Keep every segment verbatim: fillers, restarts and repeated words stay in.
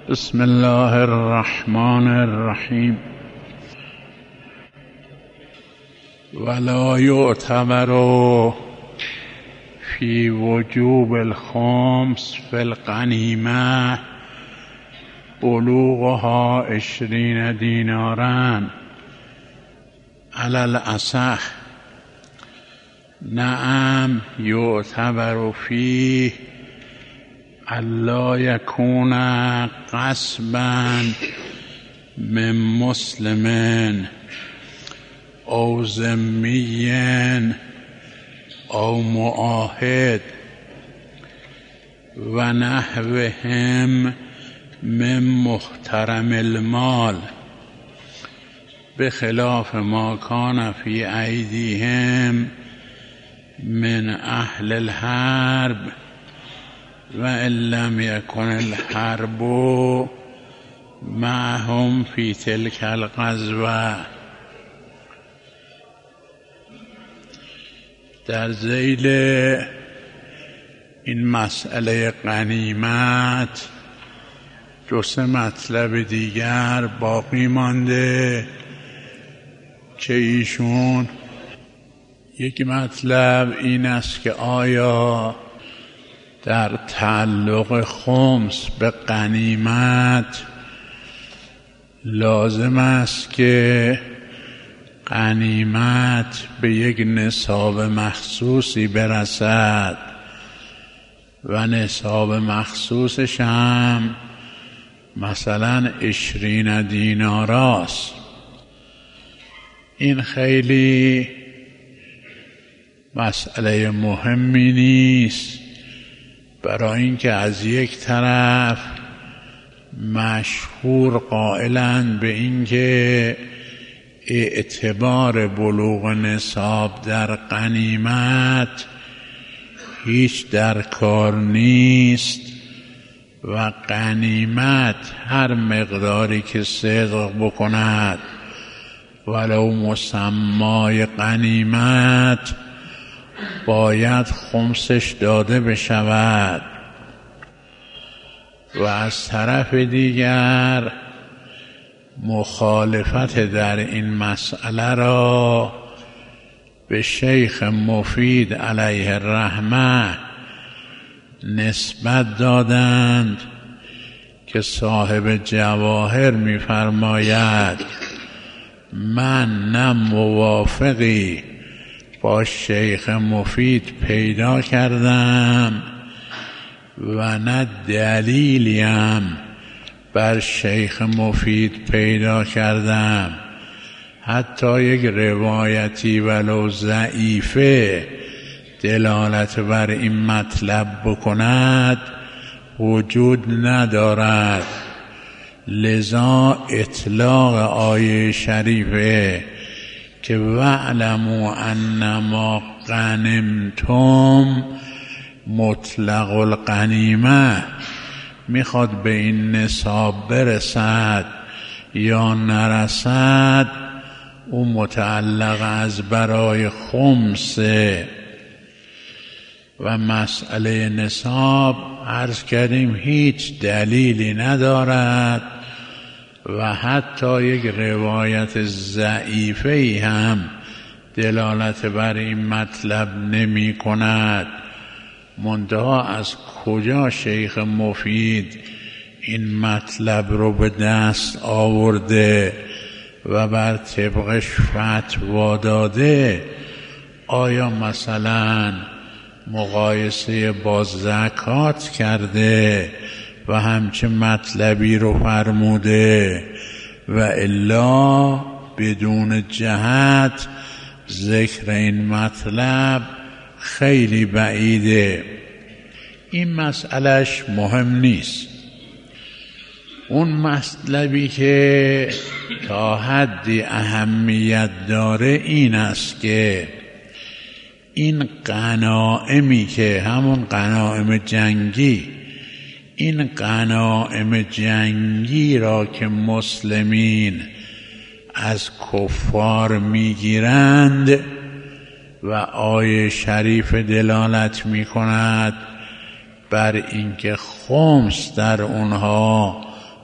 بسم الله الرحمن الرحیم. ولا يعتبر في وجوب الخمس في الغنیمة بلوغها عشرين دینارا على الأصح. نعم يعتبر فيه الا يكون غصبا من مسلم او ذمی او معاهد و نحوهم من محترم المال بخلاف ما كان في أيديهم من أهل الحرب وإن لم يكن الحرب معهم في تلك الغزوة. در ذیل این مسئله غنیمت دو سه مطلب دیگر باقی مانده که ایشون یک مطلب این است که آیا در تعلق خمس به غنیمت لازم است که غنیمت به یک نصاب مخصوصی برسد و نصاب مخصوصش هم مثلا عشرین دینار است. این خیلی مسئله مهمی نیست، برای اینکه از یک طرف مشهور قائلند به اینکه اعتبار بلوغ نصاب در غنیمت هیچ در کار نیست و غنیمت هر مقداری که صدق بکند ولو مسمای غنیمت باید خمسش داده بشود. و از طرف دیگر مخالفت در این مسئله را به شیخ مفید علیه الرحمه نسبت دادند که صاحب جواهر می‌فرماید من نه موافقی با شیخ مفید پیدا کردم و نه دلیلیم بر شیخ مفید پیدا کردم. حتی یک روایتی ولو ضعیفه دلالت بر این مطلب بکند وجود ندارد. لذا اطلاق آیه شریفه که وَاعْلَمُوا أَنَّمَا غَنِمْتُمْ مطلق الغنیمه میخواد به این نصاب برسد یا نرسد، او متعلق از برای خمسه. و مسئله نصاب عرض کردیم هیچ دلیلی ندارد و حتی یک روایت ضعیفه هم دلالت بر این مطلب نمی کند. منتها از کجا شیخ مفید این مطلب رو به دست آورده و بر طبقش فتوا داده؟ آیا مثلا مقایسه با زکات کرده و همچه مطلبی رو فرموده و الا بدون جهت ذکر این مطلب خیلی بعیده. این مسئلهش مهم نیست. اون مطلبی که تا حدی اهمیت داره این است که این غنائمی که همون غنایم جنگی این غنایم جنگی را که مسلمین از کفار میگیرند و آیه شریف دلالت میکند بر اینکه خمس در اونها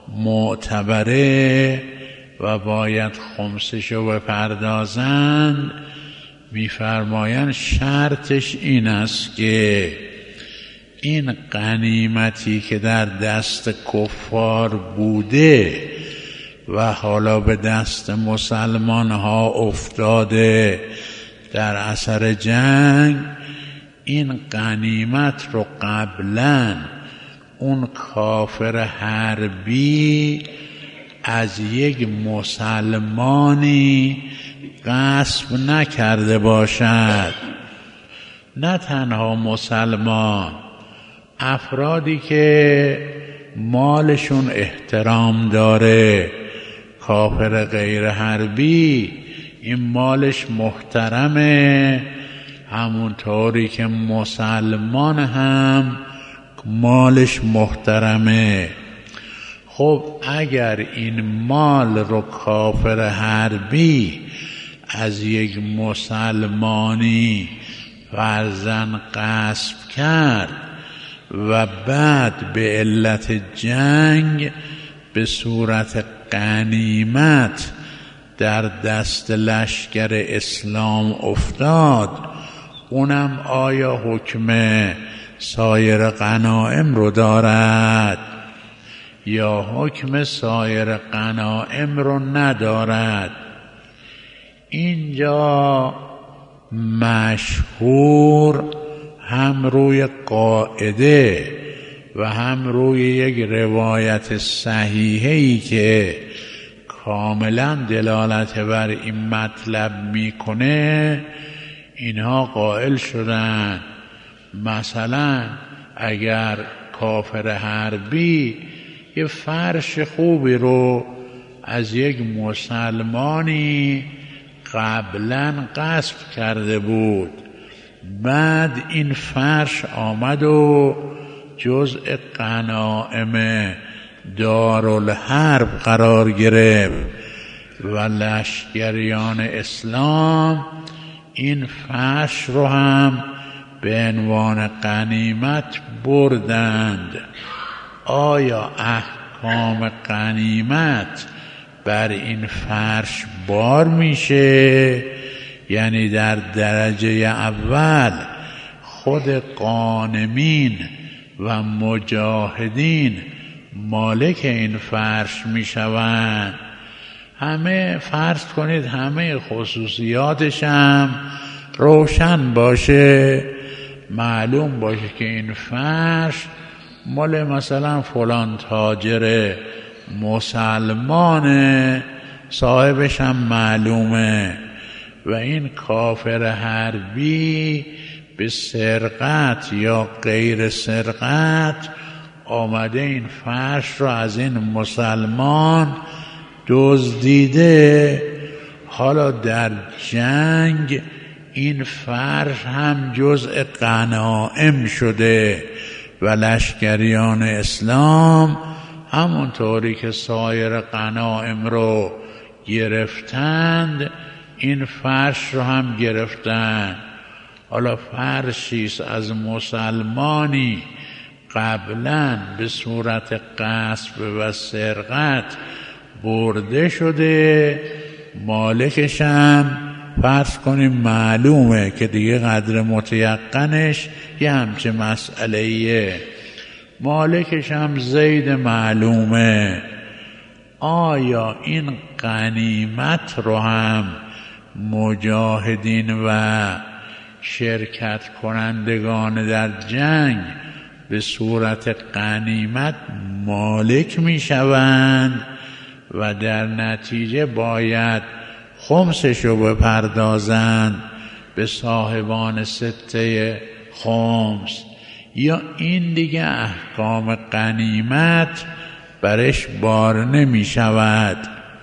معتبره و باید خمسشو بپردازند، میفرمایند شرطش این است که این غنیمتی که در دست کفار بوده و حالا به دست مسلمان ها افتاده در اثر جنگ، این غنیمت رو قبلا اون کافر حربی از یک مسلمانی غصب نکرده باشد. نه تنها مسلمان، افرادی که مالشون احترام داره، کافر غیر حربی این مالش محترمه، همونطوری که مسلمان هم مالش محترمه. خب اگر این مال رو کافر حربی از یک مسلمانی فرزن غصب کرد و بعد به علت جنگ به صورت غنیمت در دست لشکر اسلام افتاد، اونم آیا حکم سایر غنائم رو دارد یا حکم سایر غنائم رو ندارد؟ اینجا مشهور هم روی قاعده و هم روی یک روایت صحیحه‌ای که کاملا دلالت بر این مطلب میکنه اینها قائل شدن. مثلا اگر کافر حربی یه فرش خوبی رو از یک مسلمانی قبلا غصب کرده بود، بعد این فرش آمد و جزء غنائم دارالحرب قرار گرفت و لشکریان اسلام این فرش رو هم به عنوان غنیمت بردند. آیا احکام غنیمت بر این فرش بار میشه؟ یعنی در درجه اول خود غانمین و مجاهدین مالک این فرش میشوند؟ همه فرض کنید همه خصوصیاتش هم روشن باشه، معلوم باشه که این فرش مال مثلا فلان تاجر مسلمانه، صاحبش هم معلومه، و این کافر حربی به سرقت یا غیر سرقت آمده این فرش رو از این مسلمان دزدیده. حالا در جنگ این فرش هم جزء غنائم شده و لشکریان اسلام همونطوری که سایر غنائم رو گرفتند این فرش رو هم گرفتند. حالا فرشیست از مسلمانی قبلا به صورت غصب و سرقت برده شده، مالکش هم فرض کنیم معلومه که دیگه قدر متیقنش یه همچه مسئلهیه، مالکش هم زید معلومه. آیا این غنیمت رو هم مجاهدین و شرکت کنندگان در جنگ به صورت غنیمت مالک می شوند و در نتیجه باید خمسشو بپردازند به صاحبان سته خمس، یا این دیگه احکام غنیمت برش بار نمی شود؟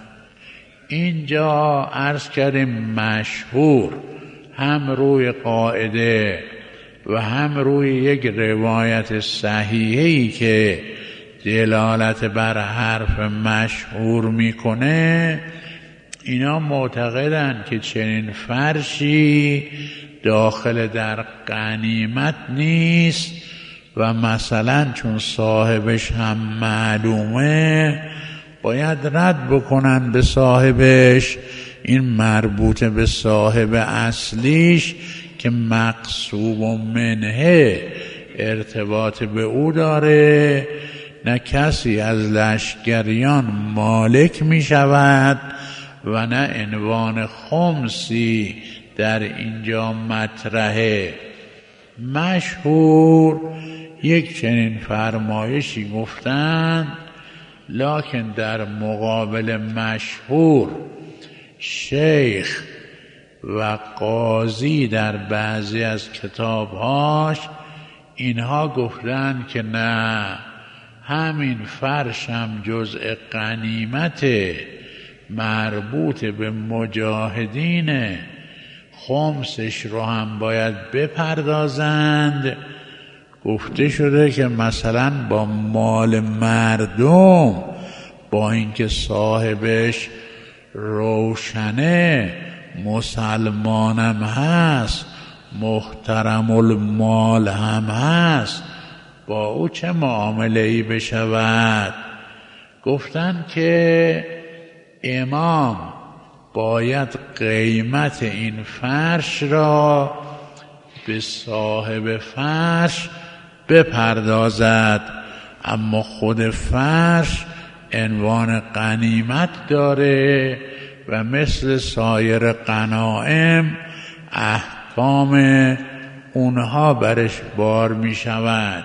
اینجا عرض کردیم مشهور هم روی قاعده و هم روی یک روایت صحیحی که دلالت بر حرف مشهور میکنه، اینا معتقدن که چنین فرشی داخل در غنیمت نیست و مثلا چون صاحبش هم معلومه باید رد بکنن به صاحبش، این مربوط به صاحب اصلیش که مقصوب و منه ارتباط به او داره. نه کسی از لشکریان مالک می شود و نه عنوان خمسی در اینجا مطرحه. مشهور یک چنین فرمایشی گفتند، لکن در مقابل مشهور شیخ و قاضی در بعضی از کتابهاش اینها گفتند که نه، همین فرش هم جزء غنیمت مربوط به مجاهدین، خمسش رو هم باید بپردازند. گفته شده که مثلا با مال مردم، با اینکه صاحبش روشنه مسلمانم هست، محترم المال هم هست، با او چه معامله ای بشود؟ گفتن که امام باید قیمت این فرش را به صاحب فرش بپردازد، اما خود فرش عنوان غنیمت داره و مثل سایر غنایم احکام اونها برش بار می شود.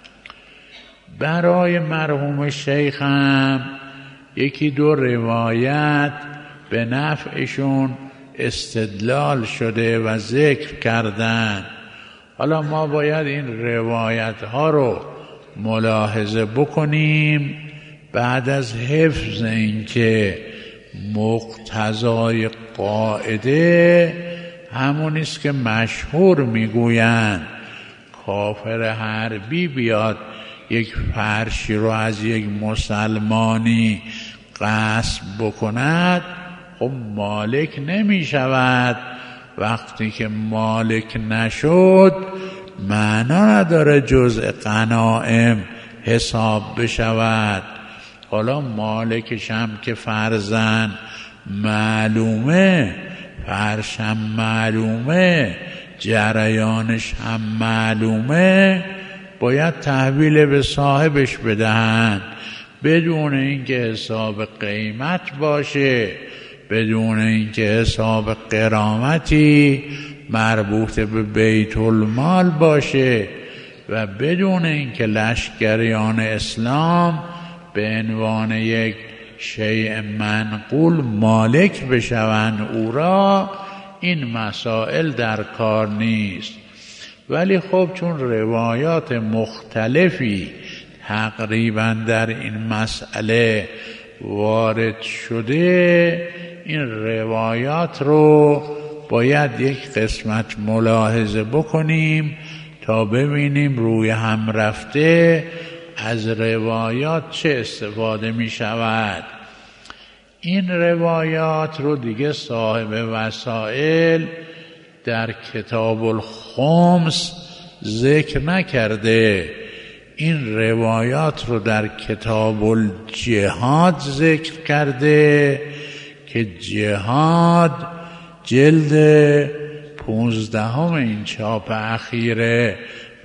برای مرحوم شیخم یکی دو روایت به نفعشون استدلال شده و ذکر کردن. حالا ما باید این روایت ها رو ملاحظه بکنیم بعد از حفظ این که مقتضای قاعده همونیست که مشهور میگویند کافر حربی بیاد یک فرشی رو از یک مسلمانی غصب بکند، خب مالک نمی شود. وقتی که مالک نشد معنا نداره جزء غنایم حساب بشود. حالا مالکش هم که فرزن معلومه، فرش هم معلومه، جریانش هم معلومه، باید تحویل به صاحبش بدهند بدون اینکه حساب قیمت باشه، بدون اینکه حساب غرامتی مربوط به بیت المال باشه و بدون اینکه لشکریان اسلام به عنوان یک شیء منقول مالک بشوند او را. این مسائل در کار نیست. ولی خب چون روایات مختلفی تقریبا در این مسئله وارد شده، این روایات رو باید یک قسمت ملاحظه بکنیم تا ببینیم روی هم رفته از روایات چه استفاده می شود. این روایات رو دیگه صاحب وسائل در کتاب الخمس ذکر نکرده، این روایات رو در کتاب الجهاد ذکر کرده که جهاد جلد پونزدهم این چاپ اخیر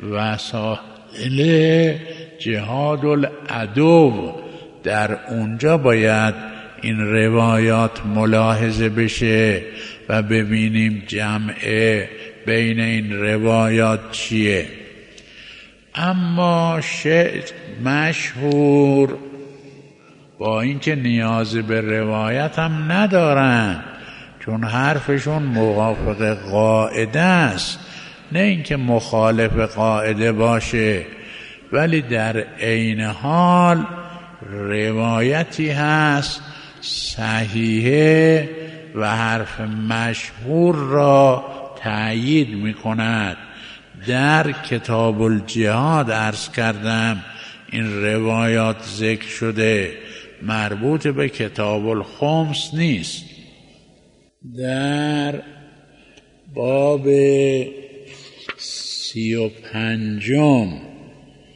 وسائل جهاد العدو، در اونجا باید این روایات ملاحظه بشه و ببینیم جمعه بین این روایات چیه. اما شیخ مشهور با اینکه نیازی به روایت هم ندارن، چون حرفشون موافق قاعده است، نه اینکه مخالف قاعده باشه، ولی در عین حال روایتی هست صحیحه و حرف مشهور را تأیید می کند. در کتاب الجهاد عرض کردم این روایات ذکر شده، مربوط به کتاب الخمس نیست. در باب سی و پنجم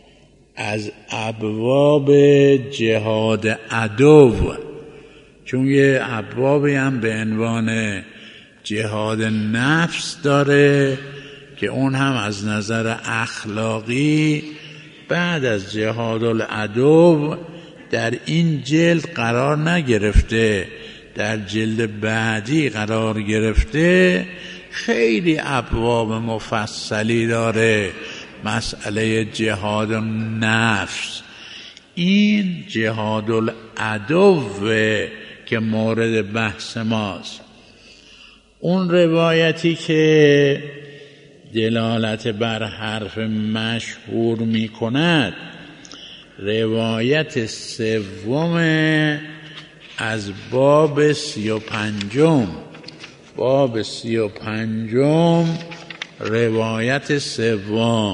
از ابواب جهاد عدو، چون یه ابوابی هم به عنوان جهاد نفس داره که اون هم از نظر اخلاقی بعد از جهاد العدو در این جلد قرار نگرفته، در جلد بعدی قرار گرفته. خیلی ابواب مفصلی داره مسئله جهاد النفس. این جهاد العدوه که مورد بحث ماست. اون روایتی که دلالت بر حرف مشهور می کند روایت سوم از باب سی و پنجم باب سی و پنجم روایت سوم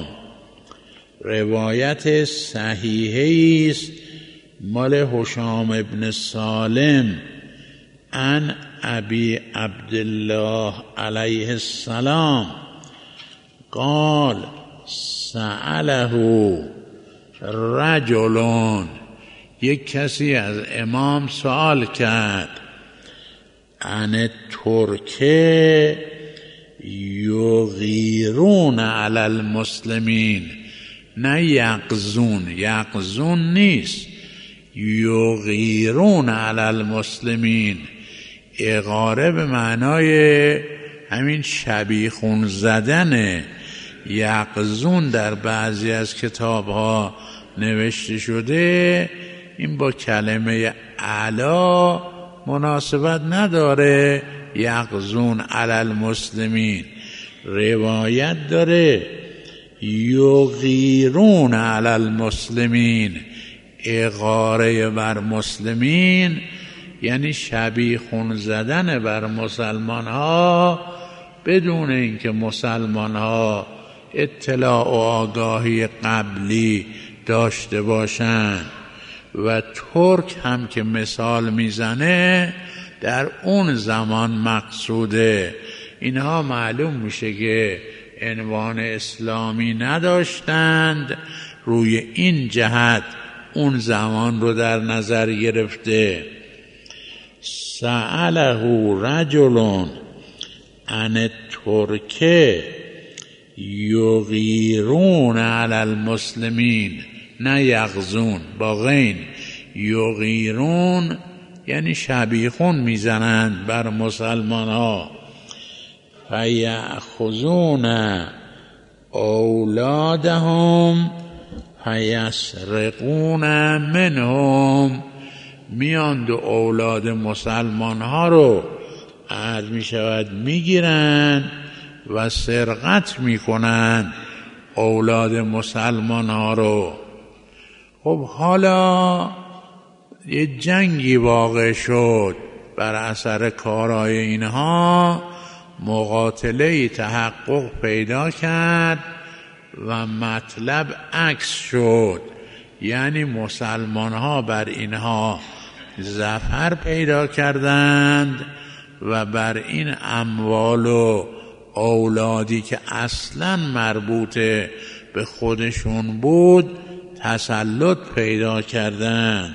روایت صحیحی است مال هشام ابن سالم عن ابی عبدالله علیه السلام قال سأله رجلون، یک کسی از امام سوال کرد عن ترکه یغیرون علی المسلمین، نه یغزون، یغزون نیست، یغیرون علی المسلمین. اغاره به معنای همین شبیخون زدنه. یغزون در بعضی از کتاب ها نوشته شده، این با کلمه علا مناسبت نداره. یغزون علی المسلمین روایت داره یغیرون علی المسلمین، اغاره بر مسلمین یعنی شبیخون زدن بر مسلمان ها بدون اینکه مسلمان ها اطلاع و آگاهی قبلی داشته باشند. و ترک هم که مثال میزنه در اون زمان مقصوده. اینها معلوم میشه که عنوان اسلامی نداشتند، روی این جهت اون زمان رو در نظر گرفته. سأله رجلون عن ترکه یغیرون علی المسلمین، نه یغزون، با غین. یغیرون یعنی شبیخون میزنند بر مسلمان ها. فیأخذون اولادهم فیسرقون منهم، میاند و اولاد مسلمان ها رو عرض می شود میگیرن و سرقت میکنن اولاد مسلمان ها رو. خب حالا یه جنگی واقع شد بر اثر کارهای اینها، مقاتله تحقق پیدا کرد و مطلب عکس شد، یعنی مسلمان ها بر اینها ظفر پیدا کردند و بر این اموال و اولادی که اصلا مربوط به خودشون بود تسلط پیدا کردند.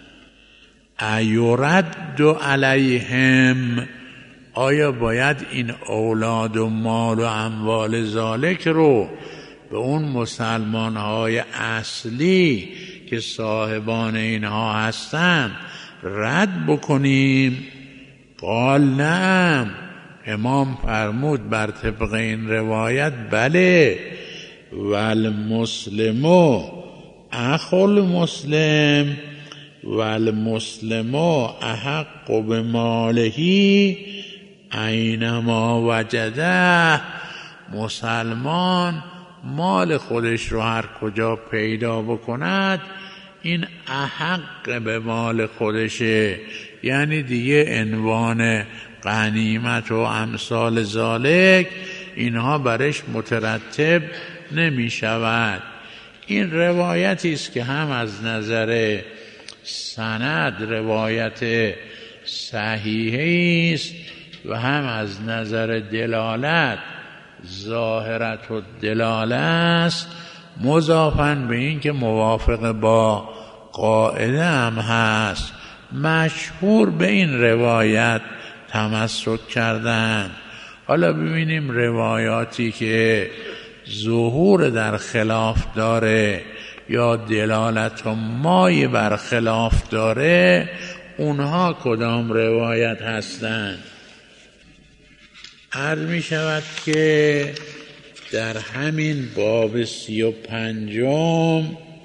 ایرد علیهم، آیا باید این اولاد و مال و اموال ذالک رو به اون مسلمان های اصلی که صاحبان اینها هستند رد بکنیم؟ قال نعم، امام فرمود بر طبق این روایت بله. والمسلمو اخو المسلم والمسلمو احق بمالهی اینما وجده، مسلمان مال خودش رو هر کجا پیدا بکند این احق به مال خودشه، یعنی دیگه عنوان غنیمت و امثال ذالک اینها برش مترتب نمی شود. این روایتی است که هم از نظر سند روایت صحیحی است و هم از نظر دلالت ظاهرت و دلاله است مضافاً به این که موافق با قاعده هم هست، مشهور به این روایت تمسک کردن. حالا ببینیم روایاتی که ظهور در خلاف داره یا دلالت و مای بر خلاف داره، اونها کدام روایت هستند. عرض می شود که در همین باب سی و پنجم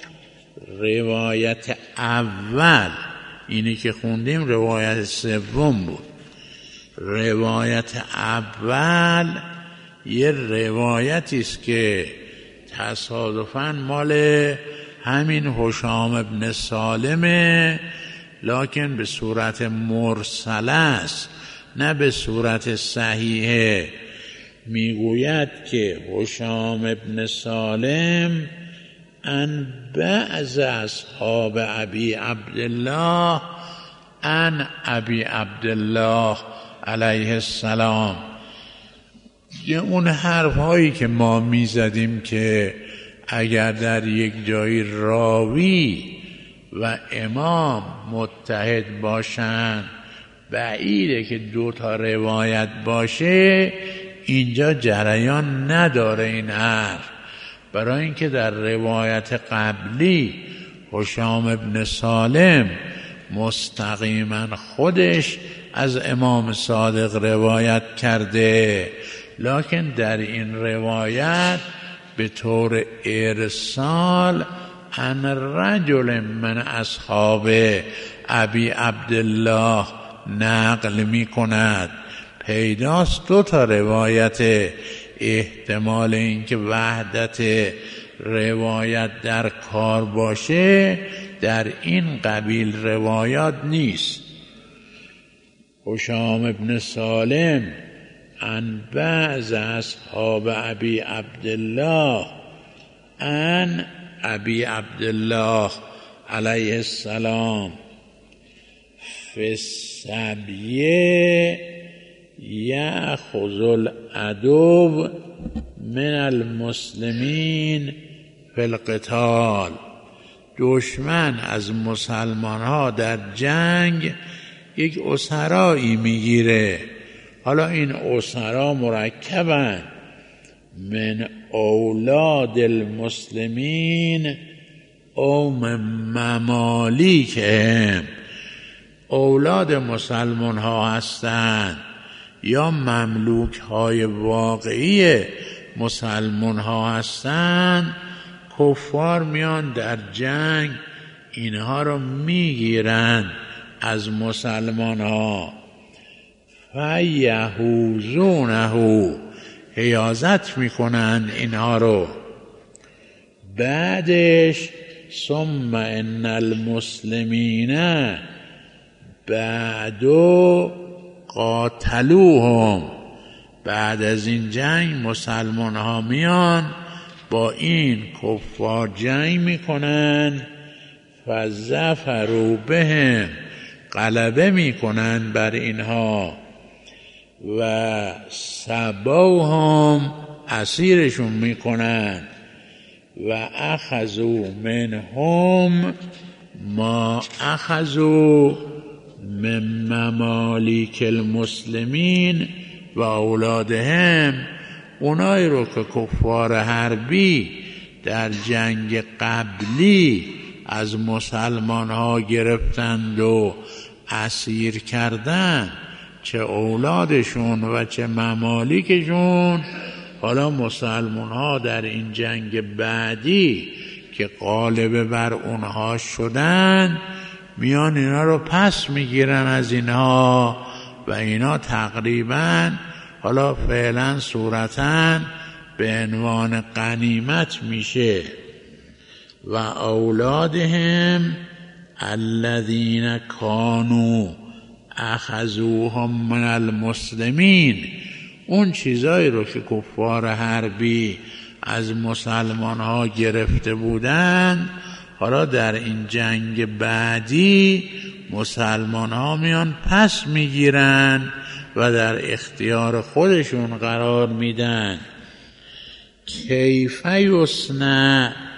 روایت اول، اینی که خوندیم روایت سوم بود، روایت اول یه روایتی است که تصادفاً مال همین هشام ابن سالمه، لکن به صورت مرسله است نه به صورت صحیحه. میگوید که هشام ابن سالم ان بعض اصحاب ابی عبدالله ان ابی عبدالله علیه السلام، یه اون حرف هایی که ما میزدیم که اگر در یک جایی راوی و امام متحد باشن بعیده که دو تا روایت باشه، اینجا جریان نداره این حرف، برای اینکه در روایت قبلی هشام ابن سالم مستقیما خودش از امام صادق روایت کرده، لکن در این روایت به طور ارسال ان رجل من اصحاب ابی عبدالله نقل می کند. پیداست دو تا روایت، احتمال اینکه وحدت روایت در کار باشه در این قبیل روایات نیست. هشام ابن سالم عن بعض اصحاب ابی عبدالله عن ابی عبدالله علیه السلام فی السبیه یأخذ العدو من المسلمین فی القتال. دشمن از مسلمان ها در جنگ یک اسرایی میگیره. حالا این اسرا مرکبن من اولاد المسلمین او من ممالیکهم، اولاد مسلمان ها هستند یا مملوک های واقعی مسلمان ها هستند. کفار میان در جنگ اینها رو میگیرن از مسلمان ها، فیحوزونه، حیازت میکنن اینها رو. بعدش ثم ان المسلمین بعدو قاتلوهم، بعد از این جنگ مسلمان ها میان با این کفار جنگ میکنن، فظفروا بهم، غلبه میکنن بر اینها، و سبوهم، اسیرشون میکنن، و اخذوا منهم ما اخذوا من ممالیک المسلمین و اولادهم، اونایی رو که کفار حربی در جنگ قبلی از مسلمان ها گرفتند و اسیر کردند، چه اولادشون و چه ممالیکشون، حالا مسلمان ها در این جنگ بعدی که غالب بر اونها شدن میان اینا رو پس میگیرن از اینها و اینا تقریبا حالا فعلا صورتاً به عنوان غنیمت میشه. و اولادهم الذین کانوا اخذوهم من المسلمین، اون چیزایی رو که کفار حربی از مسلمان ها گرفته بودن، حالا در این جنگ بعدی مسلمان ها میان پس میگیرن و در اختیار خودشون قرار میدن. کیف یصنع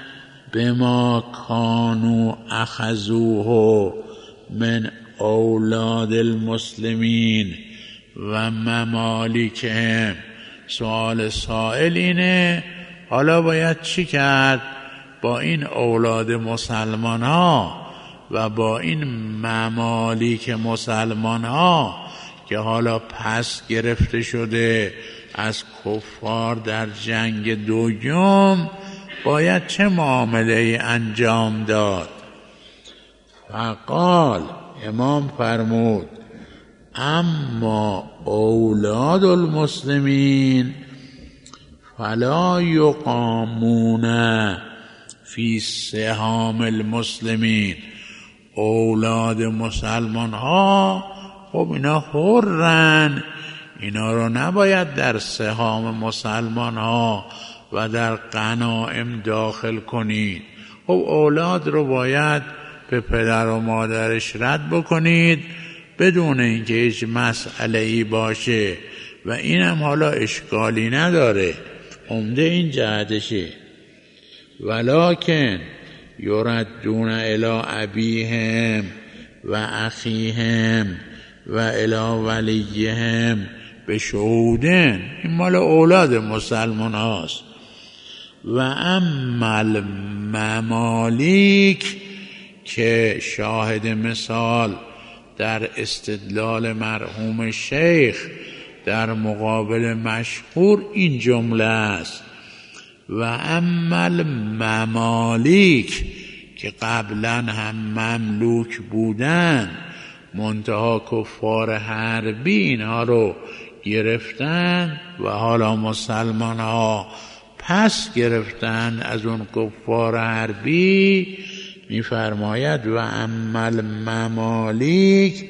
بما کانوا اخذوه من اولاد المسلمین و ممالکهم. سوال سائل اینه حالا باید چی کرد با این اولاد مسلمان ها و با این ممالیک مسلمان ها که حالا پس گرفته شده از کفار در جنگ دوم، باید چه معامله انجام داد؟ فقال، امام فرمود اما اولاد المسلمین فلا یقامون فی سهام المسلمین. اولاد مسلمان ها خب اینا حرن، اینا رو نباید در سهام مسلمان ها و در غنایم داخل کنید. خب اولاد رو باید به پدر و مادرش رد بکنید بدون اینکه هیچ مسئله‌ای باشه و اینم حالا اشکالی نداره، عمده این جهتشه. ولکن یردون الی ابیهم و اخیهم و الی ولیهم به شهودن. این مال اولاد مسلمان هاست. و اما الممالیک که شاهد مثال در استدلال مرحوم شیخ در مقابل مشهور این جمله است: و اما الممالیک که قبلا هم مملوک بودن منتها کفار حربی اینها رو گرفتن و حالا مسلمان ها پس گرفتن از اون کفار حربی، می‌فرماید و اما الممالیک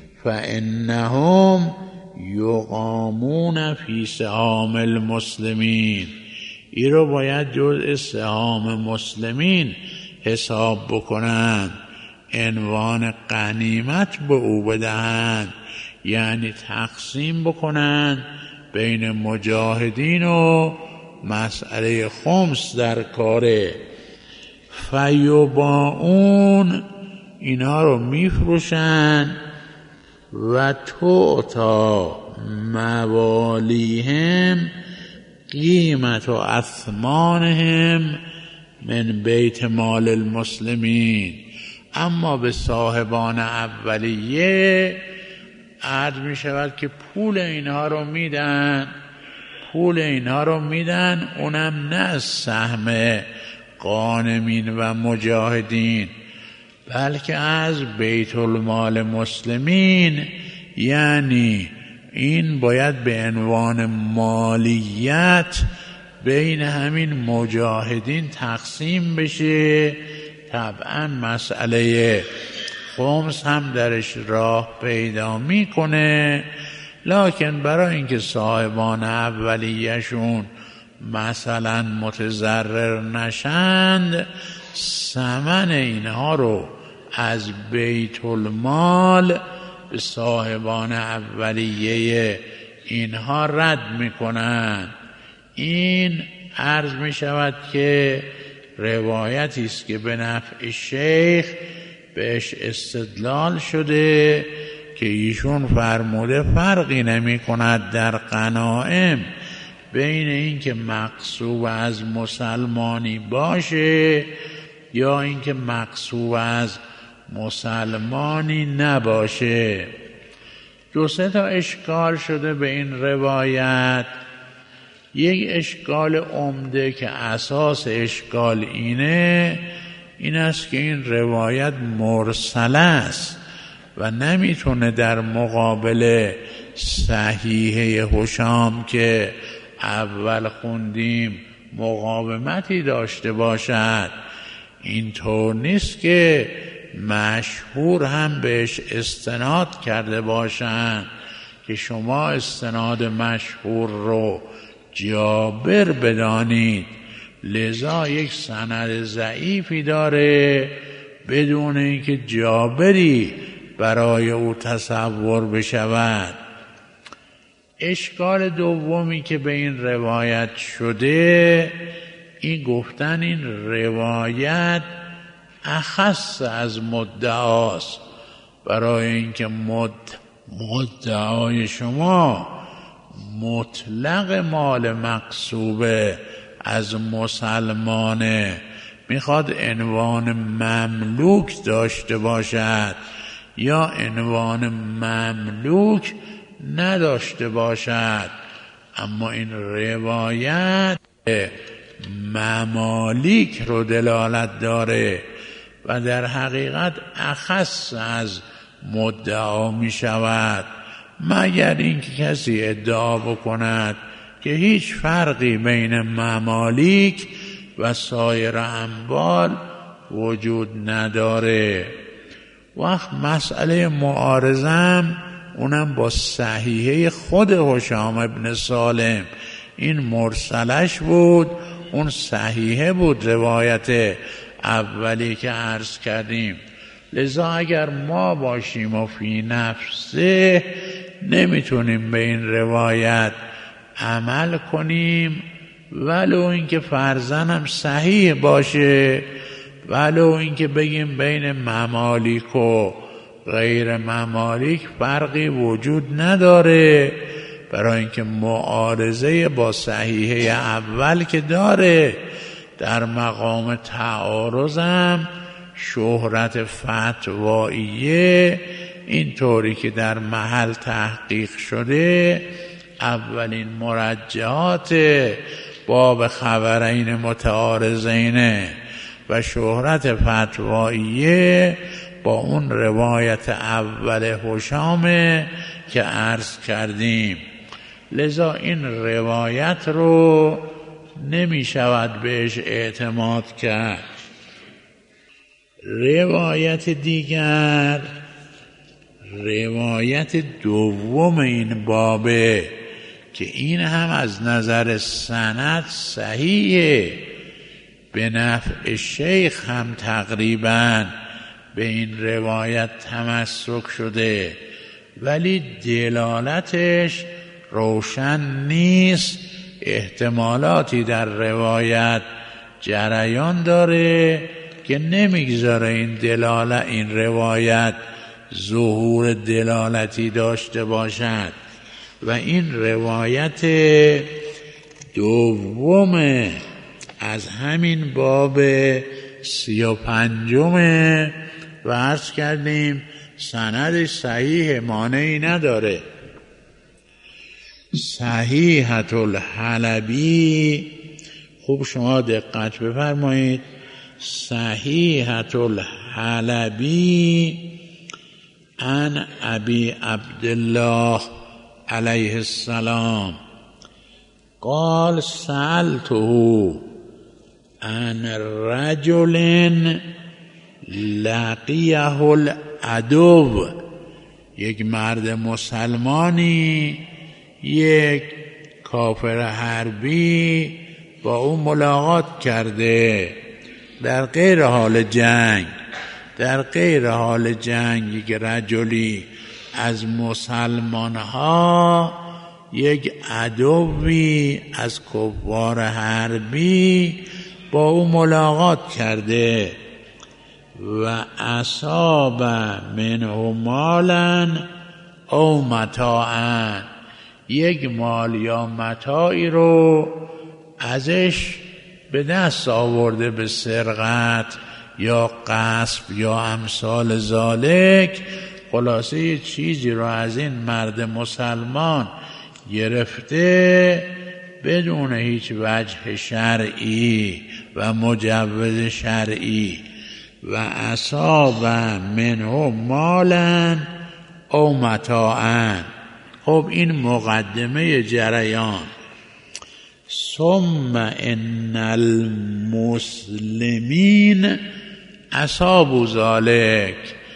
فانهم یقامون فی سهام المسلمین. این رو باید جزء سهام مسلمین حساب بکنند، عنوان غنیمت به او بدهند، یعنی تقسیم بکنند بین مجاهدین و مسئله خمس در کاره. فیباعون، اینا رو میفروشن و تعطا موالیهم قیمت و اثمانهم من بیت مال المسلمین. اما به صاحبان اولیه عرض می شود که پول اینها رو میدن، پول اینها رو میدن اونم نه از سهم غانمین و مجاهدین بلکه از بیت المال مسلمین. یعنی این باید به عنوان مالیت بین همین مجاهدین تقسیم بشه. طبعا مسئله خمس هم درش راه پیدا میکنه، لکن برای اینکه صاحبان اولیه‌شون مثلا متضرر نشند، ثمن اینها رو از بیت المال به صاحبان اولیه اینها رد میکنن. این عرض می شود که روایتی است که به نفع شیخ بهش استدلال شده که ایشون فرموده فرقی نمی کند در غنایم بین این که مغصوب از مسلمانی باشه یا این که مغصوب از مسلمانی نباشه. دو سه تا اشکال شده به این روایت. یک اشکال عمده که اساس اشکال اینه این است که این روایت مرسل است و نمیتونه در مقابل صحیحه هشام که اول خوندیم مقاومتی داشته باشد. اینطور نیست که مشهور هم بهش استناد کرده باشند که شما استناد مشهور رو جابر بدانید، لذا یک سند ضعیفی داره بدون اینکه جابری برای او تصور بشود. اشکال دومی که به این روایت شده این گفتن این روایت اخص از مدعاست، برای اینکه مد... مدعای شما مطلق مال مغصوبه از مسلمانه، میخواد عنوان مملوک داشته باشد یا عنوان مملوک نداشته باشد. اما این روایت ممالیک رو دلالت داره و در حقیقت اخص از مدعا می شود، مگر اینکه کسی ادعا بکند که هیچ فرقی بین ممالیک و سایر اموال وجود نداره. وقت مسئله معارضم اونم با صحیحه خود هشام ابن سالم، این مرسلش بود، اون صحیحه بود روایت اولی که عرض کردیم. لذا اگر ما باشیم و فی نفسه نمیتونیم به این روایت عمل کنیم، ولو اینکه فرضاً هم صحیح باشه، ولو اینکه بگیم بین ممالیک و غیر ممالیک فرقی وجود نداره، برای اینکه معارضه با صحیحه اول که داره، در مقام تعارضم شهرت فتواییه، اینطوری که در محل تحقیق شده اولین مرجعات باب خبرین متعارضین و شهرت فتواییه با اون روایت اول هشامه که عرض کردیم. لذا این روایت رو نمی شود بهش اعتماد کرد. روایت دیگر، روایت دوم این بابه که این هم از نظر سند صحیحه، به نفع شیخ هم تقریبا به این روایت تمسک شده، ولی دلالتش روشن نیست، احتمالاتی در روایت جریان داره که نمیگذاره این دلالت این روایت ظهور دلالتی داشته باشد. و این روایت دوم از همین باب سی و پنجمه و عرض کردیم سندش صحیح، مانعی نداره. صحیحة الحلبی، خوب شما دقت بفرمایید، صحیحة الحلبی عن ابی عبدالله علیه السلام قال سألته عن رجل لقیه العدو، یک مرد مسلمانی یک کافر حربی با او ملاقات کرده در غیر حال جنگ، در غیر حال جنگ که رجلی از مسلمان ها یک عدوی از کفار حربی با او ملاقات کرده و اصاب منه مالا او متاعا، یک مال یا متاعی رو ازش به دست آورده به سرقت یا غصب یا امثال ذالک، خلاصه یه چیزی رو از این مرد مسلمان گرفته بدون هیچ وجه شرعی و مجوز شرعی و اصاب منه مالا او متاعا. خب این مقدمه جریان. ثم ان المسلمین اصابوا ذلک،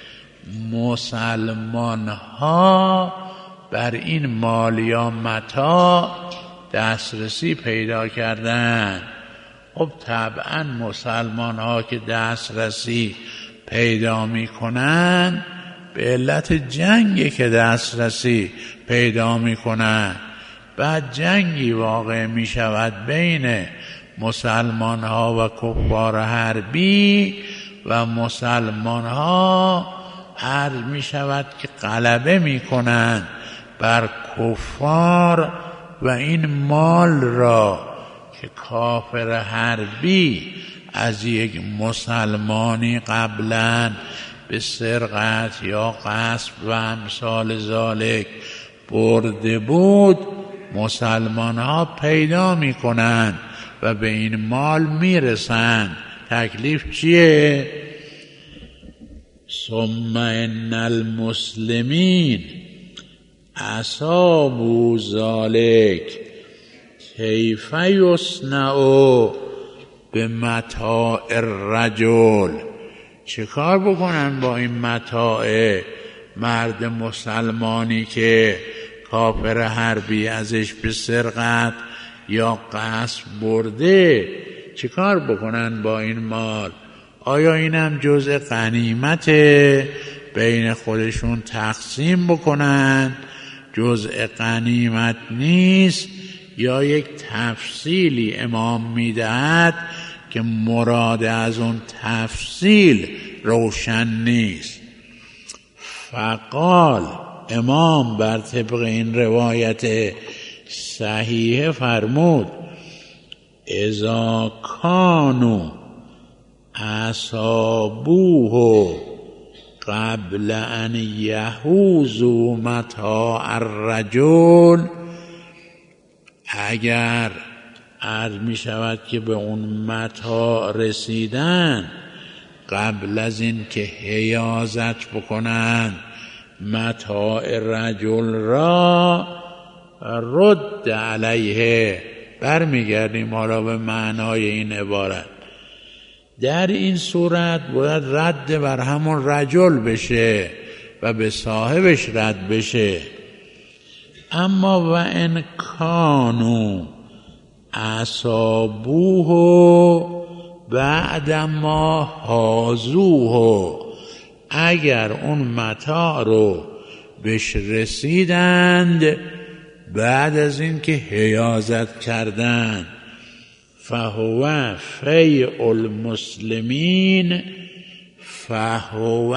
مسلمان ها بر این مال یا متاع دسترسی پیدا کردن. خب طبعا مسلمان ها که دسترسی پیدا می کنن به علت جنگی که دسترسی پیدا می کنن، بعد جنگی واقع می شود بین مسلمان ها و کفار حربی و مسلمان ها عرض می شود که غلبه می کنند بر کفار و این مال را که کافر حربی از یک مسلمانی قبلا به سرقت یا غصب و امثال ذالک برده بود، مسلمان ها پیدا می کنند و به این مال می رسند. تکلیف چیه؟ ثم ان المسلمین اصابوا ذلک کیف یصنع بمتاع الرجل. چه کار بکنن با این متاع مرد مسلمانی که کافر حربی ازش به سرقت یا غصب برده؟ چه کار بکنن با این مال؟ آیا اینم جزء غنیمت بین خودشون تقسیم بکنن؟ جزء غنیمت نیست؟ یا یک تفصیلی امام میدهد که مراد از اون تفصیل روشن نیست؟ فقال، امام بر طبق این روایت صحیح فرمود: اذا کانوا اصابوه قبل ان یحوزوا متاع الرجل. اگر عرض می شود که به اون متاع رسیدن قبل از این که حیازت بکنن متاع رجل را، رد علیه، برمیگردیم حالا به معنای این عبارت. در این صورت باید رد بر همون رجل بشه و به صاحبش رد بشه. اما و ان کانوا اصابوه بعد ما حازوه، اگر اون متاع رو بهش رسیدند بعد از این که حیازت کردند، فهو فیء المسلمین فهو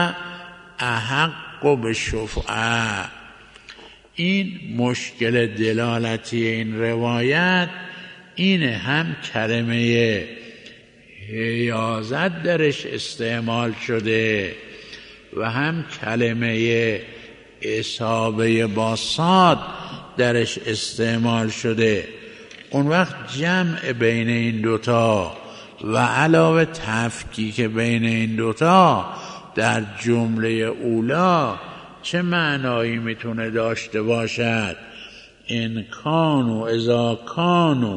احق بالشفعه. این مشکل دلالتی این روایت اینه، هم کلمه حیازت درش استعمال شده و هم کلمه اصابه با صاد درش استعمال شده. اون وقت جمع بین این دوتا و علاوه تفکیک بین این دوتا در جمله اولا چه معنایی میتونه داشته باشد؟ ان کانوا اذا کانوا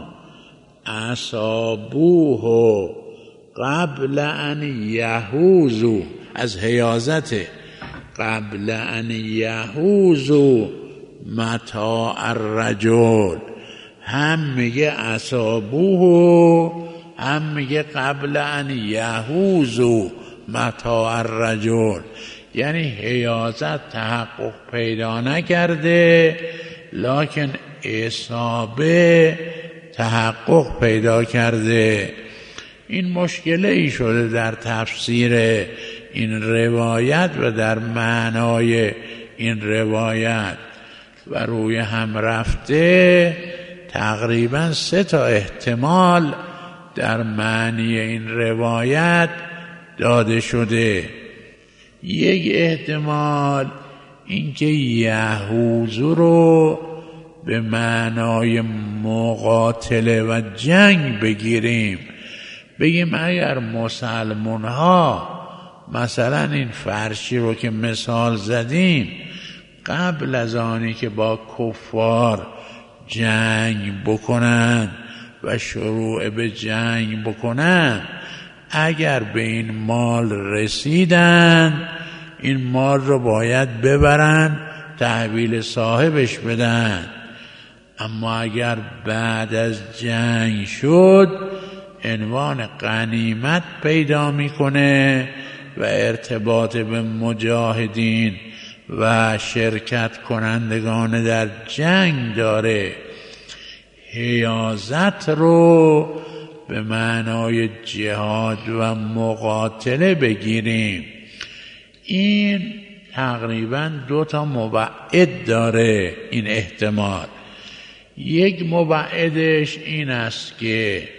اصابوه قبل ان یحوزوا، از حیازت قبل ان یحوزوا متاع الرجل، هم میگه اصابوه هم میگه قبل ان یحوزوا متاع الرجل، یعنی حیازت تحقق پیدا نکرده لکن اصابه تحقق پیدا کرده. این مشکله ای شده در تفسیر این روایت و در معنای این روایت و روی هم رفته. تقریبا سه تا احتمال در معنی این روایت داده شده. یک احتمال اینکه یحوزو رو به معنای مقاتله و جنگ بگیریم، بگیم اگر مسلمان ها مثلا این فرشی رو که مثال زدیم قبل از آنی که با کفار جنگ بکنن و شروع به جنگ بکنن، اگر به این مال رسیدن این مال رو باید ببرن تحویل صاحبش بدن. اما اگر بعد از جنگ شد عنوان غنیمت پیدا میکنه و ارتباط به مجاهدین و شرکت کنندگان در جنگ داره. حیازت رو به معنای جهاد و مقاتله بگیریم. این تقریبا دو تا مبعد داره این احتمال. یک مبعدش این است که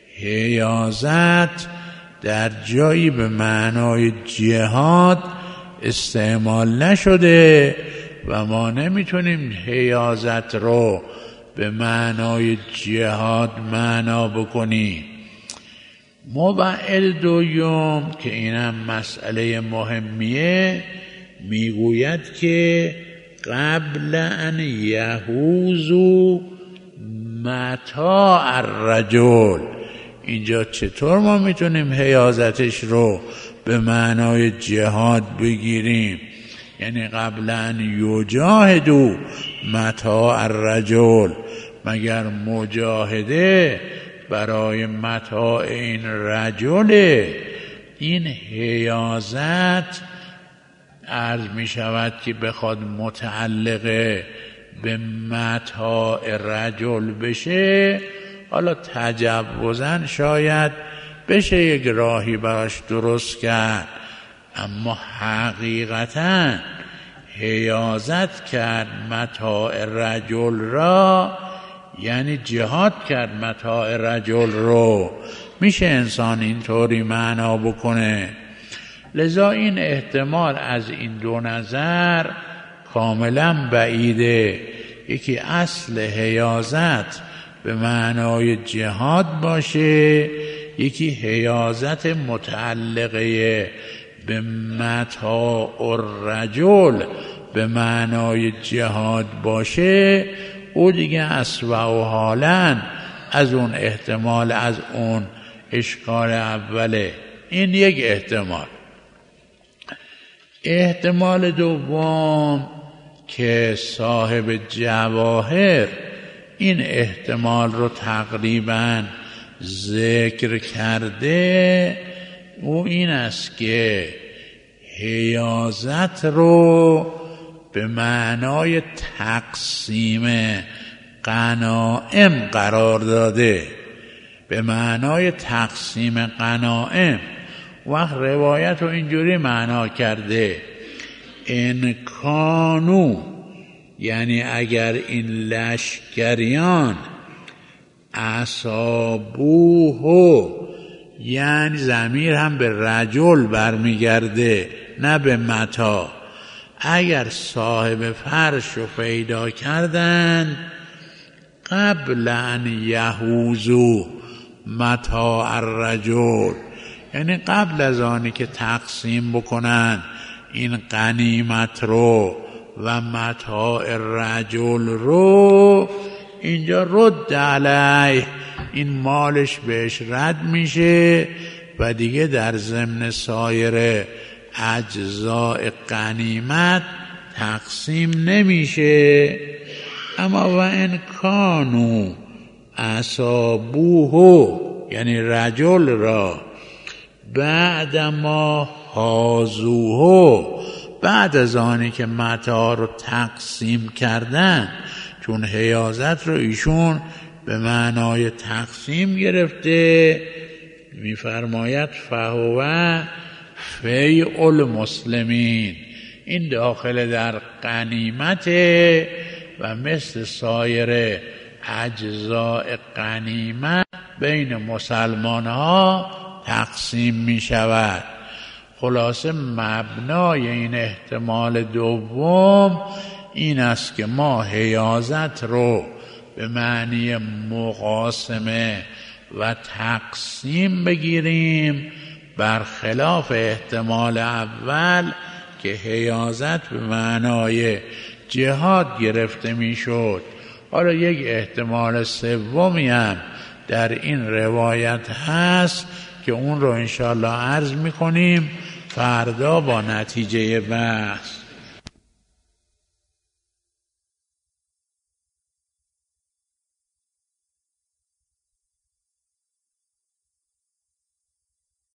حیازت در جایی به معنای جهاد استعمال نشده و ما نمیتونیم حیازت رو به معنای جهاد معنا بکنیم. مبعد دوم که اینم مسئله مهمیه، میگوید که قبل ان یحوزوا متاع الرجل. اینجا چطور ما میتونیم حیازتش رو به معنای جهاد بگیریم؟ یعنی قبل ان یجاهدوا متاع الرجل، مگر مجاهده برای متاع این رجله؟ این حیازت عرض می شود که بخواد متعلق به متاع رجل بشه، حالا تجوزاً شاید بشه یک راهی براش درست کرد، اما حقیقتاً حیازت کرد متاع رجل را یعنی جهاد کرد متاع رجل رو. میشه انسان اینطوری معنا بکنه. لذا این احتمال از این دو نظر کاملا بعیده. یکی اصل حیازت به معنای جهاد باشه، یکی حیازت متعلقه به متاع الرجل به معنای جهاد باشه، او دیگه اسوأ و حالا از اون احتمال، از اون اشکال اوله. این یک احتمال. احتمال دوم که صاحب جواهر این احتمال رو تقریبا ذکر کرده، او این است که حیازت رو به معنای تقسیم غنایم قرار داده، به معنای تقسیم غنایم. وقت روایت رو اینجوری معنا کرده: ان کانوا، یعنی اگر این لشکریان اصابوه، یعنی ضمیر هم به رجل برمیگرده نه به متاع، اگر صاحب فرش رو پیدا کردن قبل ان یحوزوا متاع الرجل، یعنی قبل از آنی که تقسیم بکنن این غنیمت رو و متاع رجل رو، اینجا رد علیه، این مالش بهش رد میشه و دیگه در ضمن سایر اجزاء غنیمت تقسیم نمیشه. اما و ان کانوا اصابوه، یعنی رجل را، بعد ما حازوه، بعد از آنی که متاع رو تقسیم کردن، چون حیازت رو ایشون به معنای تقسیم گرفته، میفرماید فهو فیء المسلمین، این داخل در غنیمته و مثل سایر اجزاء غنیمت بین مسلمان ها تقسیم می شود. خلاصه مبنای این احتمال دوم این است که ما حیازت رو به معنی مقاسمه و تقسیم بگیریم، برخلاف احتمال اول که حیازت به معنای جهاد گرفته می شد. حالا یک احتمال سومی هم در این روایت هست که اون رو انشاءالله عرض می کنیم فردا با نتیجه بحث.